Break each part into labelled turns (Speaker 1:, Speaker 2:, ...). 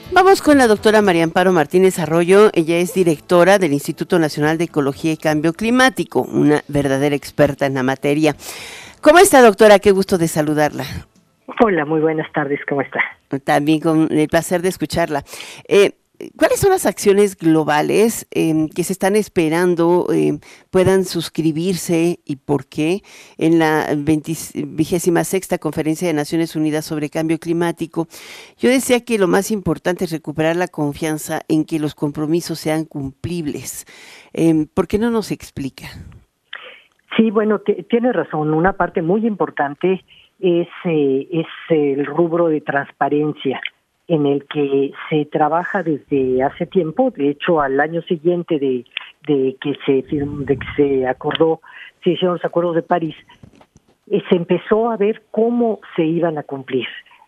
Speaker 1: Vamos con la doctora María Amparo Martínez Arroyo. Ella es directora del Instituto Nacional de Ecología y Cambio Climático, una verdadera experta en la materia. ¿Cómo está, doctora? Qué gusto de saludarla.
Speaker 2: Hola, muy buenas tardes, ¿cómo está?
Speaker 1: También con el placer de escucharla. ¿Cuáles son las acciones globales que se están esperando puedan suscribirse y por qué en la 26ª Conferencia de Naciones Unidas sobre Cambio Climático? Yo decía que lo más importante es recuperar la confianza en que los compromisos sean cumplibles. ¿Por qué no nos explica?
Speaker 2: Sí, bueno, tiene razón. Una parte muy importante es el rubro de transparencia, en el que se trabaja desde hace tiempo. De hecho, al año siguiente de que se hicieron los acuerdos de París, se empezó a ver cómo se iban a cumplir,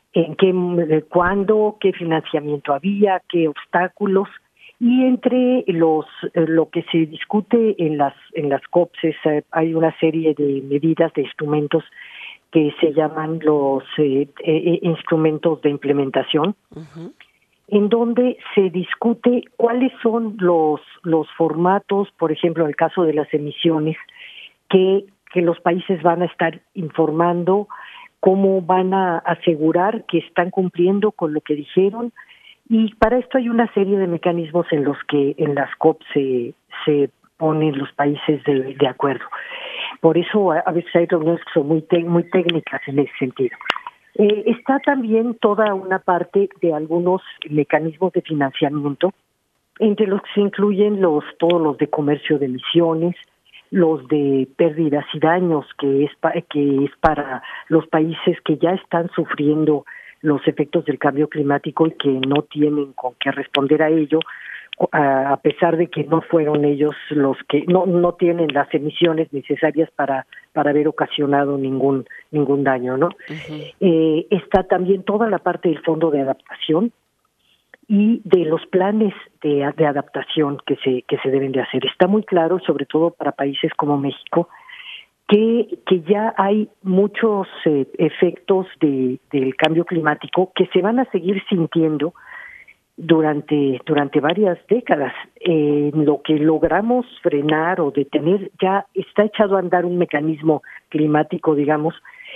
Speaker 2: cuándo, qué financiamiento había, qué obstáculos, y entre lo que se discute en las COPs hay una serie de medidas, de instrumentos que se llaman los instrumentos de implementación, en donde se discute cuáles son los formatos, por ejemplo, en el caso de las emisiones, que los países van a estar informando, cómo van a asegurar que están cumpliendo con lo que dijeron, y para esto hay una serie de mecanismos en los que en las COP se ponen los países de acuerdo. Por eso a veces hay reuniones que son muy técnicas en ese sentido. Está también toda una parte de algunos mecanismos de financiamiento, entre los que se incluyen todos los de comercio de emisiones, los de pérdidas y daños, que es para los países que ya están sufriendo los efectos del cambio climático y que no tienen con qué responder a ello, a pesar de que no fueron ellos los que no tienen las emisiones necesarias para haber ocasionado ningún daño, ¿no? Está también toda la parte del fondo de adaptación y de los planes de adaptación que se deben de hacer. Está muy claro, sobre todo para países como México, que ya hay muchos efectos del cambio climático que se van a seguir sintiendo durante varias décadas. Lo que logramos frenar o detener, ya está echado a andar un mecanismo climático, digamos,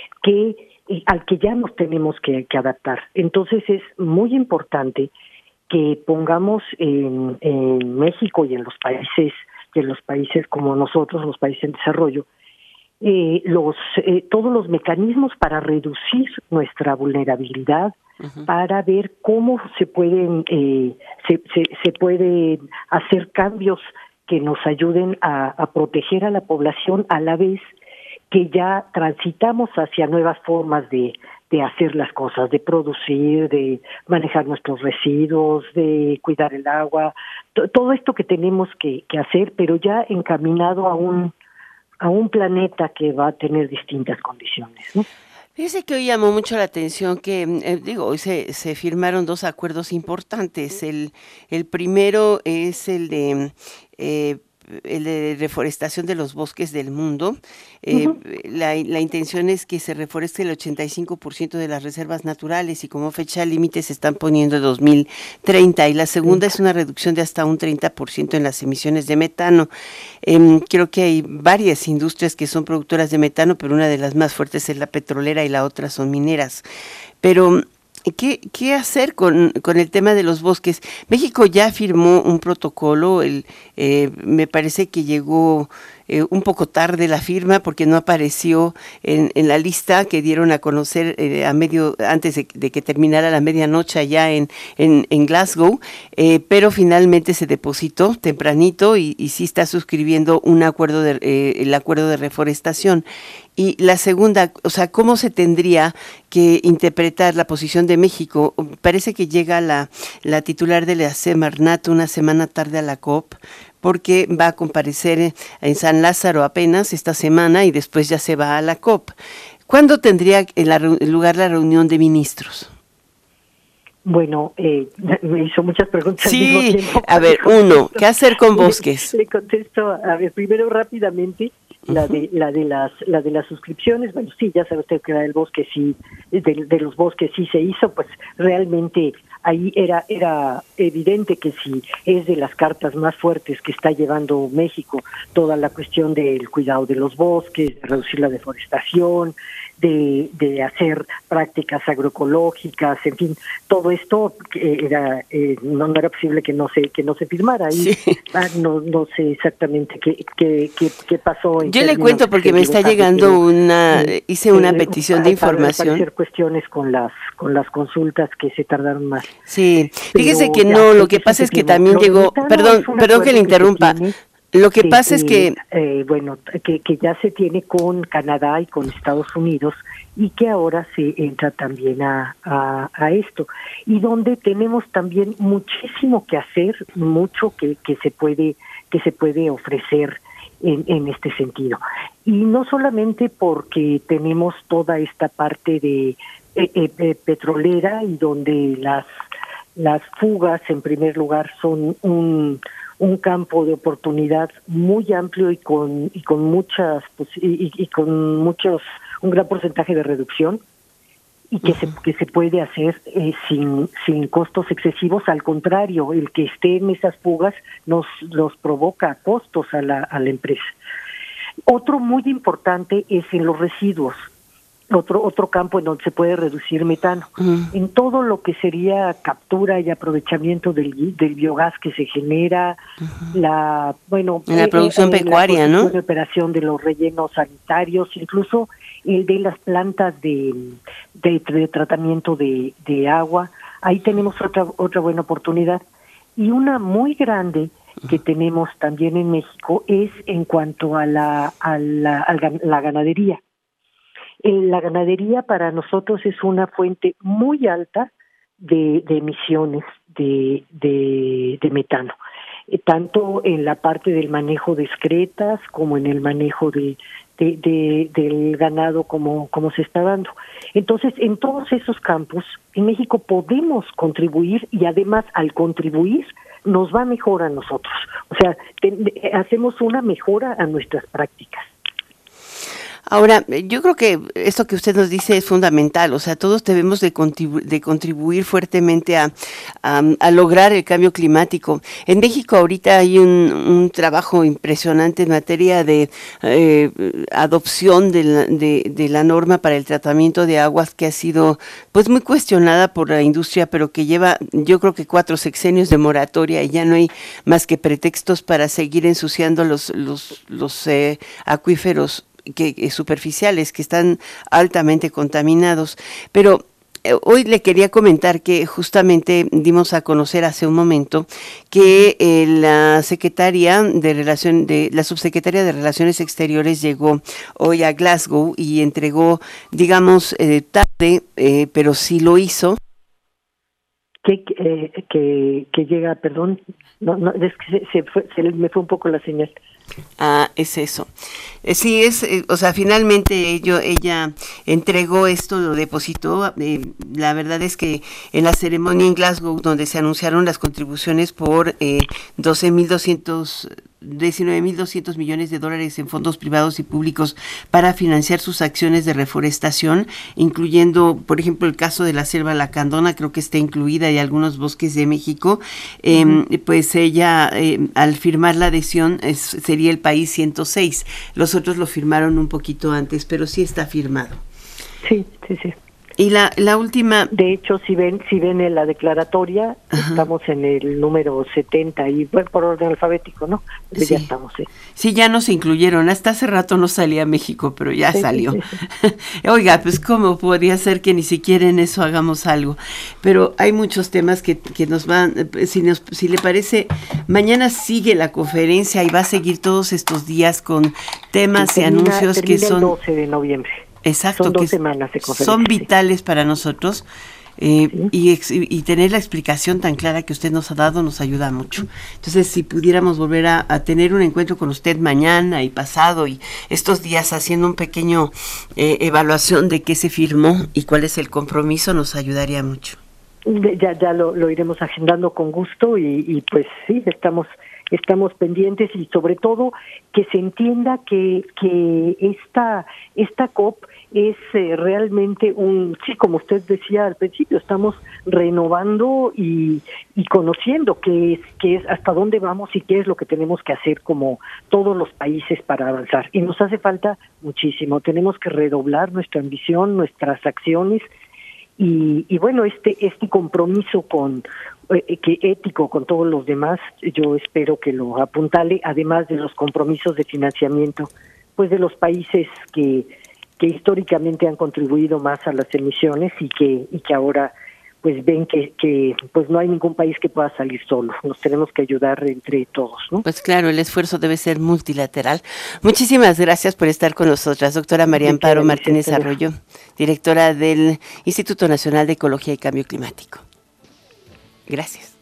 Speaker 2: al que ya nos tenemos que adaptar. Entonces es muy importante que pongamos en México y en los países como nosotros, los países en desarrollo, todos los mecanismos para reducir nuestra vulnerabilidad, para ver cómo se pueden hacer cambios que nos ayuden a proteger a la población, a la vez que ya transitamos hacia nuevas formas de hacer las cosas, de producir, de manejar nuestros residuos, de cuidar el agua, todo esto que tenemos que hacer, pero ya encaminado a un planeta que va a tener distintas condiciones, ¿no?
Speaker 1: Fíjese que hoy llamó mucho la atención que, hoy se firmaron dos acuerdos importantes. El primero es el de reforestación de los bosques del mundo. La intención es que se reforeste el 85% de las reservas naturales y como fecha límite se están poniendo 2030. Y la segunda es una reducción de hasta un 30% en las emisiones de metano. Creo que hay varias industrias que son productoras de metano, pero una de las más fuertes es la petrolera y la otra son mineras. Pero ¿qué hacer con el tema de los bosques? México ya firmó un protocolo, me parece que llegó un poco tarde la firma porque no apareció en la lista que dieron a conocer antes de que terminara la medianoche allá en Glasgow, pero finalmente se depositó tempranito y sí está suscribiendo el acuerdo de reforestación. Y la segunda, o sea, ¿cómo se tendría que interpretar la posición de México? Parece que llega la titular de la Semarnat una semana tarde a la COP, porque va a comparecer en San Lázaro apenas esta semana y después ya se va a la COP. ¿Cuándo tendría lugar la reunión de ministros?
Speaker 2: Bueno, me hizo muchas preguntas
Speaker 1: sí,
Speaker 2: al mismo tiempo.
Speaker 1: A ver, uno, ¿qué hacer con bosques?
Speaker 2: Le contesto, a ver, primero rápidamente, la de las suscripciones. Bueno, sí, ya sabe usted que la del bosque sí, de los bosques sí se hizo, pues realmente ahí era evidente que sí es de las cartas más fuertes que está llevando México, toda la cuestión del cuidado de los bosques, de reducir la deforestación, de hacer prácticas agroecológicas, en fin, todo esto no era posible que no se firmara. Ahí sí. No sé exactamente qué pasó.
Speaker 1: Yo le cuento porque me está llegando hice una petición de información.
Speaker 2: Hacer cuestiones con las consultas que se tardaron más.
Speaker 1: Sí, fíjese que no, lo que pasa es que también llegó, perdón que le interrumpa. Lo que pasa es que
Speaker 2: que ya se tiene con Canadá y con Estados Unidos, y que ahora se entra también a esto, y donde tenemos también muchísimo que hacer, mucho que se puede ofrecer en este sentido. Y no solamente porque tenemos toda esta parte de petrolera, y donde las fugas en primer lugar son un campo de oportunidad muy amplio y con muchas un gran porcentaje de reducción, y que se puede hacer sin costos excesivos. Al contrario, el que esté en esas fugas nos provoca costos a la empresa. Otro muy importante es en los residuos. Otro campo en donde se puede reducir metano. En todo lo que sería captura y aprovechamiento del biogás que se genera, en la producción pecuaria, ¿no? La operación de los rellenos sanitarios, incluso el de las plantas de tratamiento de agua. Ahí tenemos otra buena oportunidad. Y una muy grande que tenemos también en México es en cuanto a la ganadería. La ganadería para nosotros es una fuente muy alta de emisiones de metano, tanto en la parte del manejo de excretas como en el manejo del ganado como se está dando. Entonces, en todos esos campos, en México podemos contribuir, y además al contribuir nos va mejor a nosotros. O sea, hacemos una mejora a nuestras prácticas.
Speaker 1: Ahora, yo creo que esto que usted nos dice es fundamental, o sea, todos debemos de contribuir fuertemente a lograr el cambio climático. En México ahorita hay un trabajo impresionante en materia de adopción de la norma para el tratamiento de aguas, que ha sido pues muy cuestionada por la industria, pero que lleva, yo creo que 4 sexenios de moratoria, y ya no hay más que pretextos para seguir ensuciando los acuíferos superficiales, que están altamente contaminados. Pero hoy le quería comentar que justamente dimos a conocer hace un momento que la subsecretaria de Relaciones Exteriores llegó hoy a Glasgow y entregó, digamos, tarde, pero sí lo hizo.
Speaker 2: Que llega, perdón, no, es que me fue un poco la señal.
Speaker 1: Es eso. Sí, o sea, finalmente ella entregó esto, lo depositó. La verdad es que en la ceremonia en Glasgow, donde se anunciaron las contribuciones por 19.200 millones de dólares en fondos privados y públicos para financiar sus acciones de reforestación, incluyendo, por ejemplo, el caso de la selva lacandona, creo que está incluida, y algunos bosques de México, pues ella, al firmar la adhesión, sería el país 106. Los otros lo firmaron un poquito antes, pero sí está firmado.
Speaker 2: Sí.
Speaker 1: Y la última...
Speaker 2: De hecho, si ven en la declaratoria, estamos en el número 70, y bueno, por orden alfabético, ¿no? Sí. Ya estamos, sí.
Speaker 1: Sí, ya nos incluyeron. Hasta hace rato no salía México, pero ya salió. Sí. Oiga, pues cómo podría ser que ni siquiera en eso hagamos algo. Pero hay muchos temas que nos van... Si le parece, mañana sigue la conferencia y va a seguir todos estos días con temas y anuncios que son...
Speaker 2: el 12 de noviembre.
Speaker 1: Exacto,
Speaker 2: son 2 semanas de conferencia.
Speaker 1: Son vitales para nosotros, y tener la explicación tan clara que usted nos ha dado nos ayuda mucho. Entonces, si pudiéramos volver a tener un encuentro con usted mañana y pasado y estos días, haciendo un pequeño evaluación de qué se firmó y cuál es el compromiso, nos ayudaría mucho.
Speaker 2: Ya lo iremos agendando con gusto, y pues sí, estamos estamos pendientes y sobre todo que se entienda que esta COP es realmente sí, como usted decía al principio, estamos renovando y conociendo qué es hasta dónde vamos y qué es lo que tenemos que hacer como todos los países para avanzar. Y nos hace falta muchísimo, tenemos que redoblar nuestra ambición, nuestras acciones y bueno, este compromiso que ético con todos los demás, yo espero que lo apuntale, además de los compromisos de financiamiento, pues de los países que históricamente han contribuido más a las emisiones y que ahora pues ven que pues no hay ningún país que pueda salir solo, nos tenemos que ayudar entre todos, ¿no?
Speaker 1: Pues claro, el esfuerzo debe ser multilateral. Muchísimas gracias por estar con nosotras, doctora María Amparo Martínez Arroyo, directora del Instituto Nacional de Ecología y Cambio Climático. Gracias.